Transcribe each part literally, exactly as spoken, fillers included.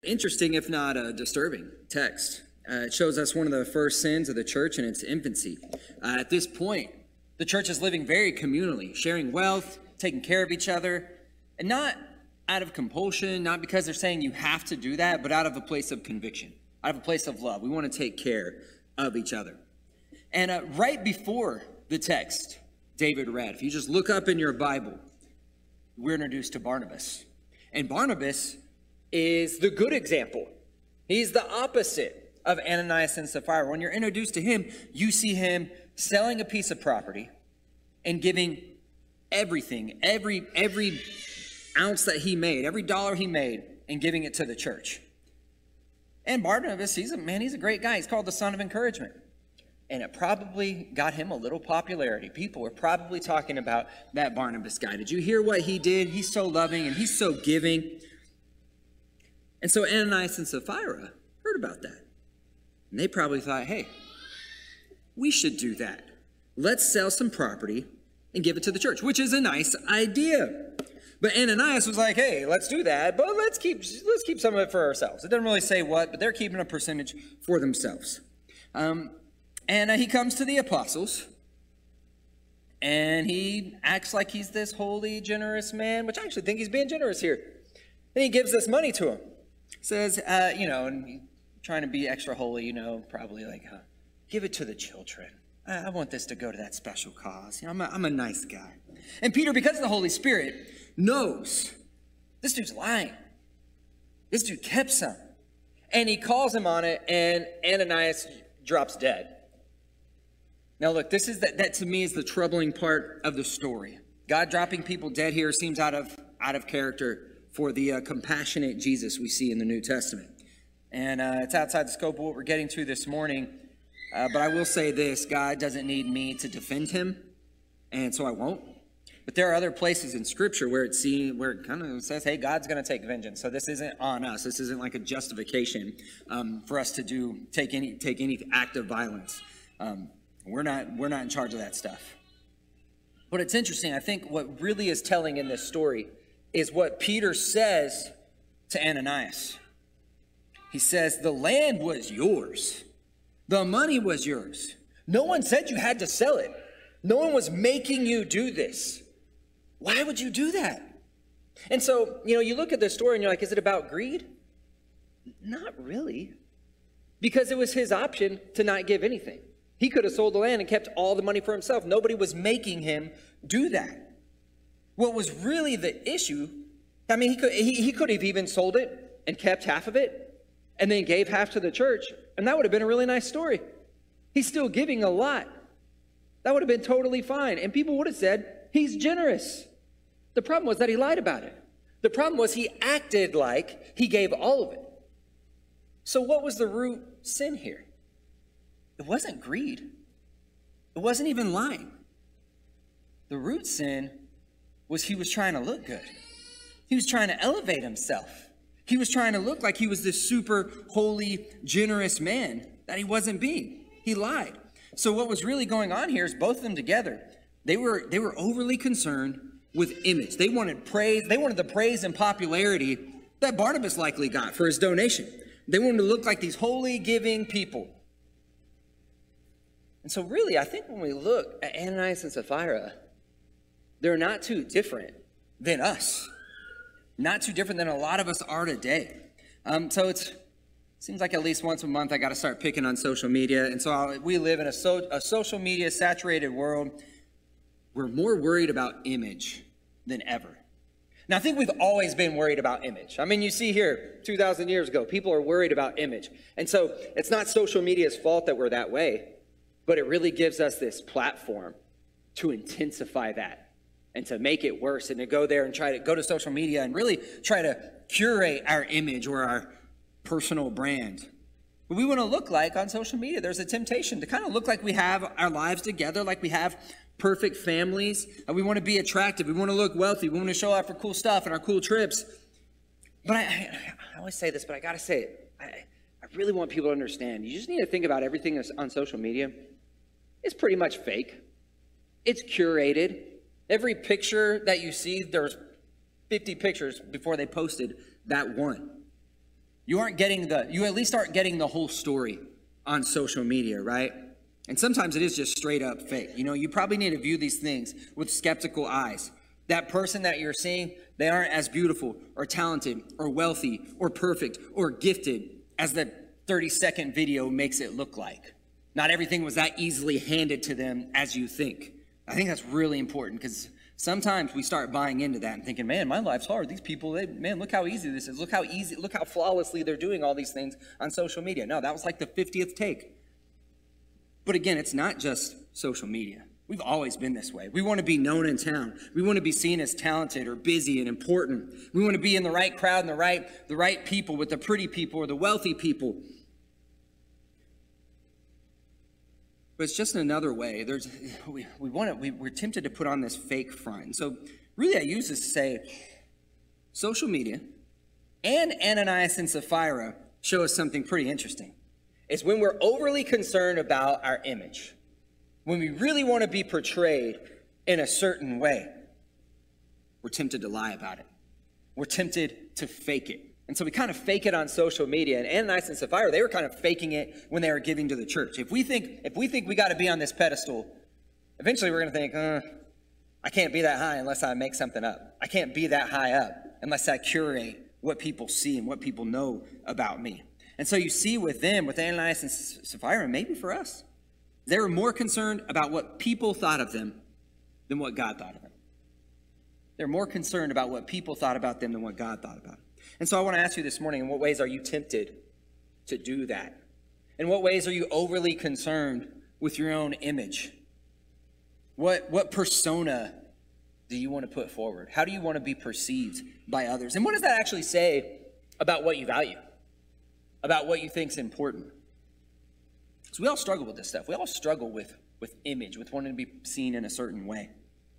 interesting, if not a disturbing text. Uh, it shows us one of the first sins of the church in its infancy. Uh, at this point, the church is living very communally, sharing wealth, taking care of each other, and not out of compulsion, not because they're saying you have to do that, but out of a place of conviction, out of a place of love. We want to take care of each other. And uh, right before the text David read, if you just look up in your Bible, we're introduced to Barnabas. And Barnabas is the good example. He's the opposite of Ananias and Sapphira. When you're introduced to him, you see him selling a piece of property and giving everything, every every ounce that he made, every dollar he made, and giving it to the church. And Barnabas, he's a man, he's a great guy. He's called the son of encouragement. And it probably got him a little popularity. People were probably talking about that Barnabas guy. Did you hear what he did? He's so loving and he's so giving. And so Ananias and Sapphira heard about that. And they probably thought, hey, we should do that. Let's sell some property and give it to the church, which is a nice idea. But Ananias was like, hey, let's do that, but let's keep let's keep some of it for ourselves. It doesn't really say what, but they're keeping a percentage for themselves. Um, and uh, he comes to the apostles, and he acts like he's this holy, generous man, which I actually think he's being generous here. And he gives this money to him. Says, uh, you know, and trying to be extra holy, you know, probably like, uh, give it to the children. I, I want this to go to that special cause. You know, I'm a, I'm a nice guy. And Peter, because of the Holy Spirit, knows this dude's lying. This dude kept some. And he calls him on it, and Ananias drops dead. Now look, this is that, that to me is the troubling part of the story. God dropping people dead here seems out of, out of character for the uh, compassionate Jesus we see in the New Testament. And uh, it's outside the scope of what we're getting to this morning. Uh, but I will say this, God doesn't need me to defend him, and so I won't. But there are other places in Scripture where it, see, where it kind of says, hey, God's going to take vengeance. So this isn't on us. This isn't like a justification um, for us to do take any take any act of violence. Um, we're not we're not in charge of that stuff. But it's interesting. I think what really is telling in this story is what Peter says to Ananias. He says, the land was yours. The money was yours. No one said you had to sell it. No one was making you do this. Why would you do that? And so, you know, you look at this story and you're like, is it about greed? Not really. Because it was his option to not give anything. He could have sold the land and kept all the money for himself. Nobody was making him do that. What was really the issue, I mean, he could, he, he could have even sold it and kept half of it and then gave half to the church. And that would have been a really nice story. He's still giving a lot. That would have been totally fine. And people would have said, he's generous. The problem was that he lied about it. The problem was he acted like he gave all of it. So what was the root sin here? It wasn't greed. It wasn't even lying. The root sin was he was trying to look good. He was trying to elevate himself. He was trying to look like he was this super holy, generous man that he wasn't being. He lied. So what was really going on here is both of them together, they were, they were overly concerned with image. They wanted praise. They wanted the praise and popularity that Barnabas likely got for his donation. They wanted to look like these holy, giving people. And so really, I think when we look at Ananias and Sapphira, they're not too different than us. Not too different than a lot of us are today. Um, so it's seems like at least once a month I got to start picking on social media. And so I'll, we live in a, so, a social media saturated world. We're more worried about image than ever. Now, I think we've always been worried about image. I mean, you see here, two thousand years ago, people are worried about image. And so it's not social media's fault that we're that way, but it really gives us this platform to intensify that and to make it worse and to go there and try to go to social media and really try to curate our image or our personal brand. What we want to look like on social media, there's a temptation to kind of look like we have our lives together, like we have perfect families, and we want to be attractive. We want to look wealthy. We want to show off our cool stuff and our cool trips. But I, I, I always say this, but I got to say it. I, I really want people to understand. You just need to think about everything that's on social media. It's pretty much fake. It's curated. Every picture that you see, there's fifty pictures before they posted that one. You aren't getting the, you at least aren't getting the whole story on social media, right? And sometimes it is just straight up fake. You know, you probably need to view these things with skeptical eyes. That person that you're seeing, they aren't as beautiful or talented or wealthy or perfect or gifted as the thirty second video makes it look like. Not everything was that easily handed to them as you think. I think that's really important because sometimes we start buying into that and thinking, man, my life's hard. These people, they, man, look how easy this is. Look how easy, look how flawlessly they're doing all these things on social media. No, that was like the fiftieth take. But again, it's not just social media. We've always been this way. We want to be known in town. We want to be seen as talented or busy and important. We want to be in the right crowd and the right, the right people with the pretty people or the wealthy people. But it's just another way. There's, we, we want to, we, we're tempted to put on this fake front. And so really I use this to say social media and Ananias and Sapphira show us something pretty interesting. It's when we're overly concerned about our image, when we really want to be portrayed in a certain way, we're tempted to lie about it. We're tempted to fake it. And so we kind of fake it on social media. And Ananias and Sapphira, they were kind of faking it when they were giving to the church. If we think, if we think we got to be on this pedestal, eventually we're going to think, uh, I can't be that high unless I make something up. I can't be that high up unless I curate what people see and what people know about me. And so you see with them, with Ananias and Sapphira, maybe for us, they were more concerned about what people thought of them than what God thought of them. They're more concerned about what people thought about them than what God thought about them. And so I want to ask you this morning, in what ways are you tempted to do that? In what ways are you overly concerned with your own image? What, what persona do you want to put forward? How do you want to be perceived by others? And what does that actually say about what you value? About what you think is important? So we all struggle with this stuff. We all struggle with, with image, with wanting to be seen in a certain way.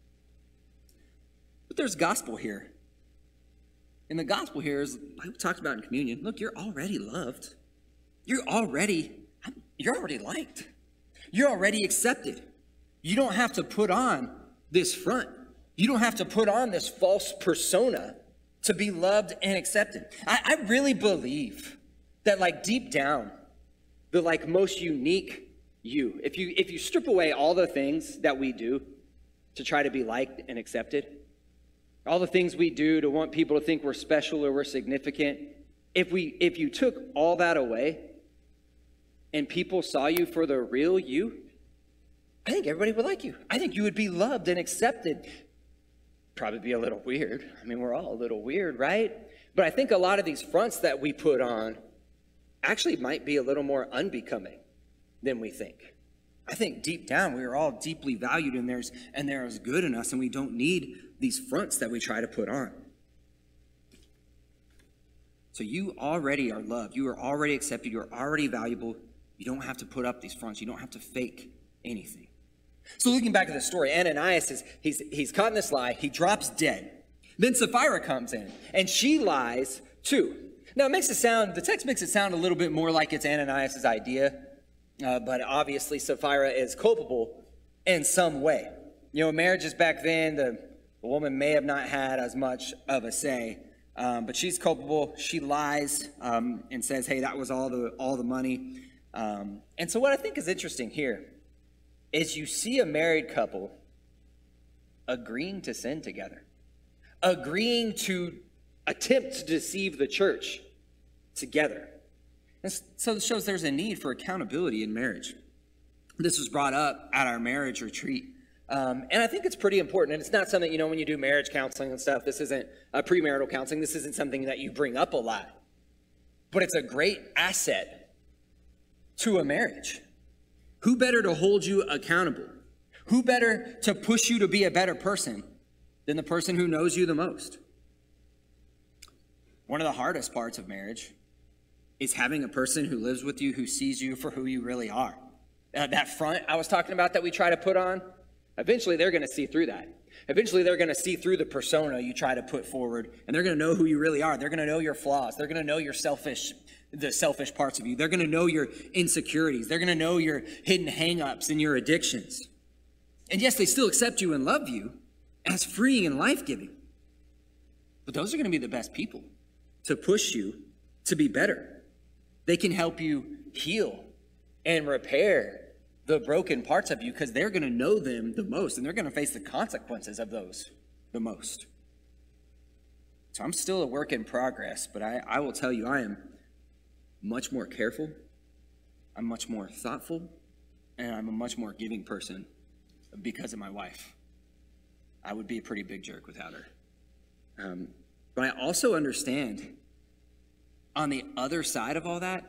But there's gospel here. And the gospel here is, like we talked about in communion, look, you're already loved. You're already, you're already liked. You're already accepted. You don't have to put on this front. You don't have to put on this false persona to be loved and accepted. I, I really believe that, like, deep down, the like most unique you, if you if you strip away all the things that we do to try to be liked and accepted, all the things we do to want people to think we're special or we're significant, if we if you took all that away and people saw you for the real you, I think everybody would like you. I think you would be loved and accepted. Probably be a little weird. I mean, we're all a little weird, right? But I think a lot of these fronts that we put on actually might be a little more unbecoming than we think. I think deep down we are all deeply valued, and there's and there is good in us, and we don't need these fronts that we try to put on. So you already are loved. You are already accepted. You are already valuable. You don't have to put up these fronts. You don't have to fake anything. So looking back at the story, Ananias is he's he's caught in this lie. He drops dead. Then Sapphira comes in, and she lies too. Now, it makes it sound, the text makes it sound a little bit more like it's Ananias' idea, uh, but obviously Sapphira is culpable in some way. You know, marriages back then, the, the woman may have not had as much of a say, um, but she's culpable. She lies um, and says, hey, that was all the, all the money. Um, and so what I think is interesting here is you see a married couple agreeing to sin together, agreeing to attempt to deceive the church together. And so this shows there's a need for accountability in marriage. This was brought up at our marriage retreat. Um, and I think it's pretty important. And it's not something, you know, when you do marriage counseling and stuff, this isn't a premarital counseling. This isn't something that you bring up a lot. But it's a great asset to a marriage. Who better to hold you accountable? Who better to push you to be a better person than the person who knows you the most? One of the hardest parts of marriage is having a person who lives with you, who sees you for who you really are. Uh, that front I was talking about that we try to put on, eventually they're going to see through that. Eventually they're going to see through the persona you try to put forward, and they're going to know who you really are. They're going to know your flaws. They're going to know your selfish, the selfish parts of you. They're going to know your insecurities. They're going to know your hidden hang-ups and your addictions. And yes, they still accept you and love you as freeing and life-giving. But those are going to be the best people to push you to be better. They can help you heal and repair the broken parts of you because they're going to know them the most and they're going to face the consequences of those the most. So I'm still a work in progress, but I, I will tell you I am much more careful, I'm much more thoughtful, and I'm a much more giving person because of my wife. I would be a pretty big jerk without her. Um, but I also understand on the other side of all that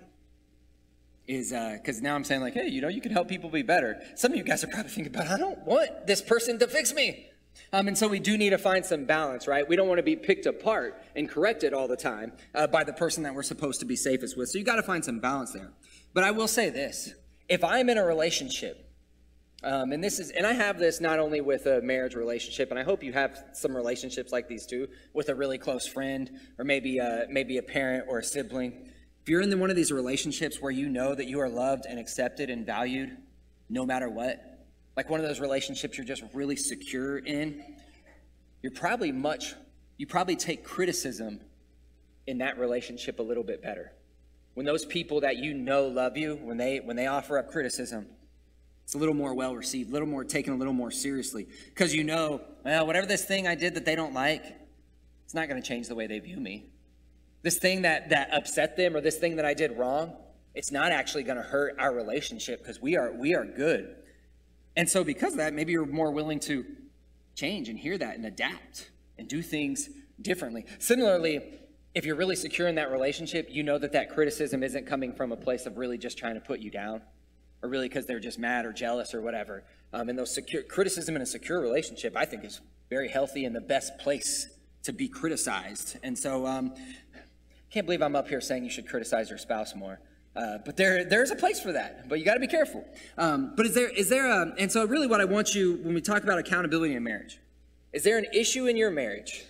is, because uh, now I'm saying like, hey, you know, you can help people be better. Some of you guys are probably thinking about, I don't want this person to fix me. Um, and so we do need to find some balance, right? We don't want to be picked apart and corrected all the time uh, by the person that we're supposed to be safest with. So you got to find some balance there. But I will say this, if I'm in a relationship, um, and this is, and I have this not only with a marriage relationship, and I hope you have some relationships like these too, with a really close friend, or maybe a, maybe a parent or a sibling. If you're in one of these relationships where you know that you are loved and accepted and valued no matter what, like one of those relationships you're just really secure in, you're probably much, you probably take criticism in that relationship a little bit better. When those people that you know love you, when they when they offer up criticism, it's a little more well received, a little more taken a little more seriously. Because you know, well, whatever this thing I did that they don't like, it's not going to change the way they view me. This thing that, that upset them or this thing that I did wrong, it's not actually going to hurt our relationship because we are we are good. And so because of that, maybe you're more willing to change and hear that and adapt and do things differently. Similarly, if you're really secure in that relationship, you know that that criticism isn't coming from a place of really just trying to put you down or really because they're just mad or jealous or whatever. Um, and those secure criticism in a secure relationship, I think, is very healthy and the best place to be criticized. And so um, can't believe I'm up here saying you should criticize your spouse more. Uh, but there, there's a place for that, but you got to be careful. Um, but is there, is there a, and so really what I want you, when we talk about accountability in marriage, is there an issue in your marriage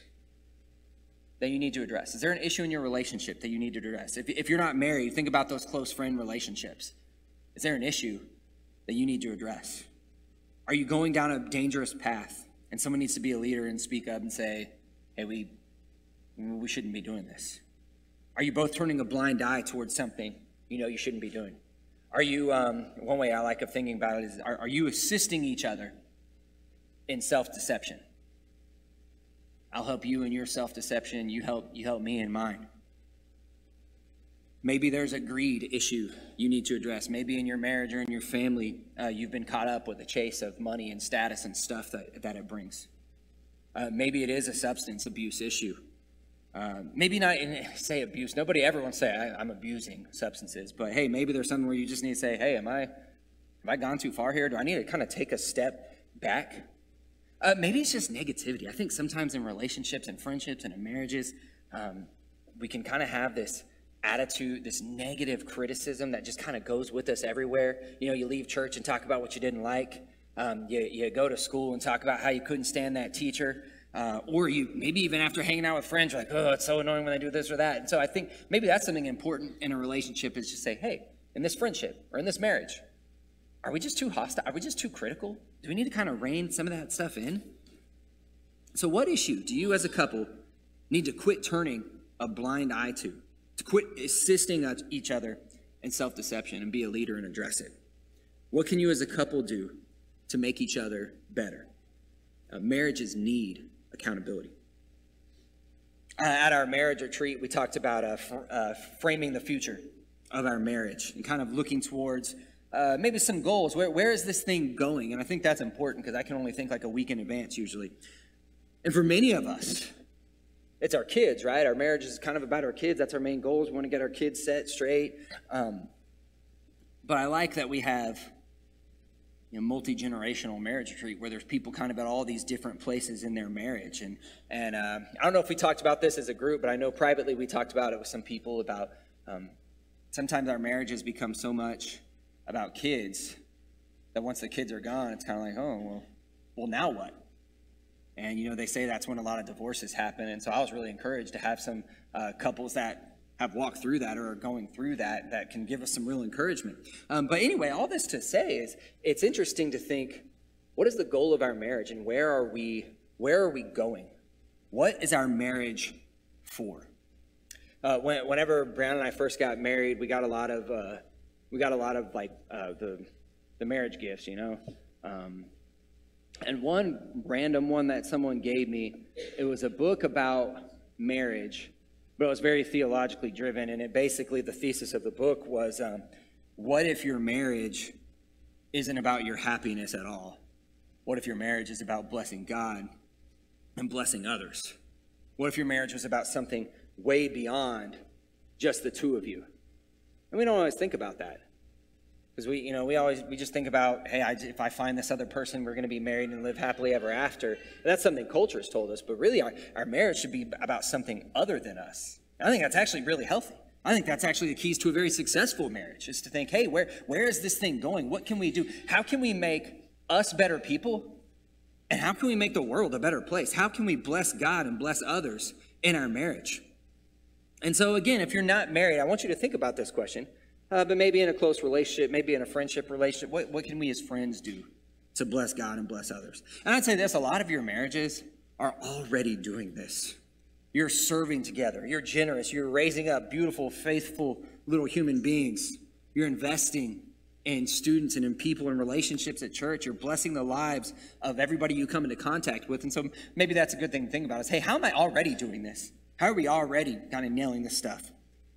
that you need to address? Is there an issue in your relationship that you need to address? If, if you're not married, think about those close friend relationships. Is there an issue that you need to address? Are you going down a dangerous path and someone needs to be a leader and speak up and say, hey, we, we shouldn't be doing this? Are you both turning a blind eye towards something you know you shouldn't be doing? Are you, um, one way I like of thinking about it is, are, are you assisting each other in self-deception? I'll help you in your self-deception, you help, you help me in mine. Maybe there's a greed issue you need to address. Maybe in your marriage or in your family, uh, you've been caught up with the chase of money and status and stuff that, that it brings. Uh, maybe it is a substance abuse issue. Uh, maybe not in, say abuse. Nobody ever wants to say I, I'm abusing substances, but hey, maybe there's something where you just need to say, hey, am I, have I gone too far here? Do I need to kind of take a step back? Uh, maybe it's just negativity. I think sometimes in relationships and friendships and in marriages, um, we can kind of have this attitude, this negative criticism that just kind of goes with us everywhere. You know, you leave church and talk about what you didn't like. Um, you, you go to school and talk about how you couldn't stand that teacher. Uh, or you maybe even after hanging out with friends, you're like, oh, it's so annoying when they do this or that. And so I think maybe that's something important in a relationship is just say, hey, in this friendship or in this marriage, are we just too hostile? Are we just too critical? Do we need to kind of rein some of that stuff in? So what issue do you as a couple need to quit turning a blind eye to, to quit assisting each other in self-deception and be a leader and address it? What can you as a couple do to make each other better? Uh, marriages need accountability. Uh, at our marriage retreat, we talked about uh, fr- uh, framing the future of our marriage and kind of looking towards uh, maybe some goals. Where, where is this thing going? And I think that's important because I can only think like a week in advance usually. And for many of us, it's our kids, right? Our marriage is kind of about our kids. That's our main goals. We want to get our kids set straight. Um, but I like that we have you know, multi-generational marriage retreat where there's people kind of at all these different places in their marriage. And, and uh, I don't know if we talked about this as a group, but I know privately we talked about it with some people about um, sometimes our marriages become so much about kids that once the kids are gone, it's kind of like, oh, well, well, now what? And, you know, they say that's when a lot of divorces happen. And so I was really encouraged to have some uh, couples that have walked through that or are going through that that can give us some real encouragement. Um, but anyway, all this to say is it's interesting to think, what is the goal of our marriage and where are we, where are we going? What is our marriage for? Uh, when, whenever Brown and I first got married, we got a lot of uh, we got a lot of like uh, the the marriage gifts, you know. Um, and one random one that someone gave me, it was a book about marriage, but it was very theologically driven. And it basically, the thesis of the book was, um, what if your marriage isn't about your happiness at all? What if your marriage is about blessing God and blessing others? What if your marriage was about something way beyond just the two of you? And we don't always think about that. Because we, you know, we always, we just think about, hey, I, if I find this other person, we're going to be married and live happily ever after. And that's something culture has told us. But really, our, our marriage should be about something other than us. And I think that's actually really healthy. I think that's actually the keys to a very successful marriage, is to think, hey, where, where is this thing going? What can we do? How can we make us better people? And how can we make the world a better place? How can we bless God and bless others in our marriage? And so again, if you're not married, I want you to think about this question. Uh, but maybe in a close relationship, maybe in a friendship relationship, what, what can we as friends do to bless God and bless others? And I'd say this, a lot of your marriages are already doing this. You're serving together. You're generous. You're raising up beautiful, faithful little human beings. You're investing in students and in people and relationships at church. You're blessing the lives of everybody you come into contact with. And so maybe that's a good thing to think about is, hey, how am I already doing this? How are we already kind of nailing this stuff?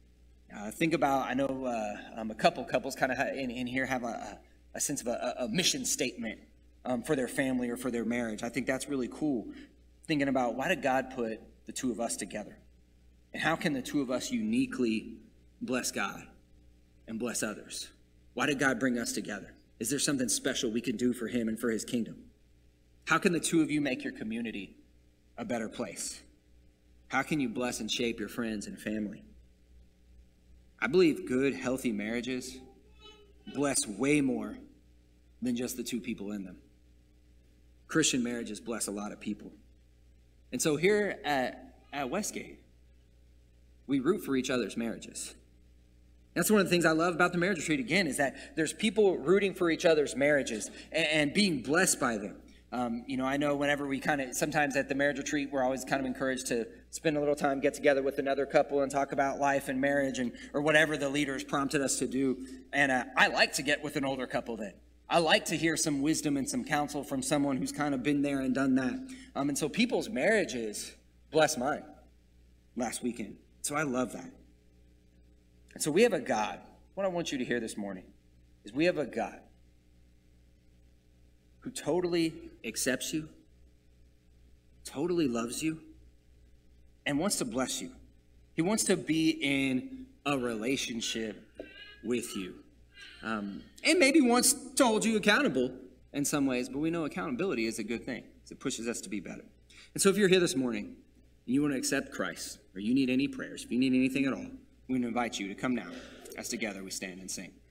Uh, think about, I know uh, um, a couple couples kind of in, in here have a, a sense of a, a mission statement um, for their family or for their marriage. I think that's really cool. Thinking about, why did God put the two of us together? And how can the two of us uniquely bless God and bless others? Why did God bring us together? Is there something special we can do for him and for his kingdom? How can the two of you make your community a better place? How can you bless and shape your friends and family? I believe good, healthy marriages bless way more than just the two people in them. Christian marriages bless a lot of people. And so here at, at Westgate, we root for each other's marriages. That's one of the things I love about the marriage retreat, again, is that there's people rooting for each other's marriages and, and being blessed by them. Um, you know, I know whenever we kind of, sometimes at the marriage retreat, we're always kind of encouraged to spend a little time, get together with another couple and talk about life and marriage and or whatever the leaders prompted us to do. And uh, I like to get with an older couple then. I like to hear some wisdom and some counsel from someone who's kind of been there and done that. Um, and so people's marriages bless mine last weekend. So I love that. And so we have a God. What I want you to hear this morning is we have a God who totally accepts you, totally loves you, and wants to bless you. He wants to be in a relationship with you. Um, and maybe wants to hold you accountable in some ways, but we know accountability is a good thing. It pushes us to be better. And so if you're here this morning and you want to accept Christ, or you need any prayers, if you need anything at all, we want to invite you to come now as together we stand and sing.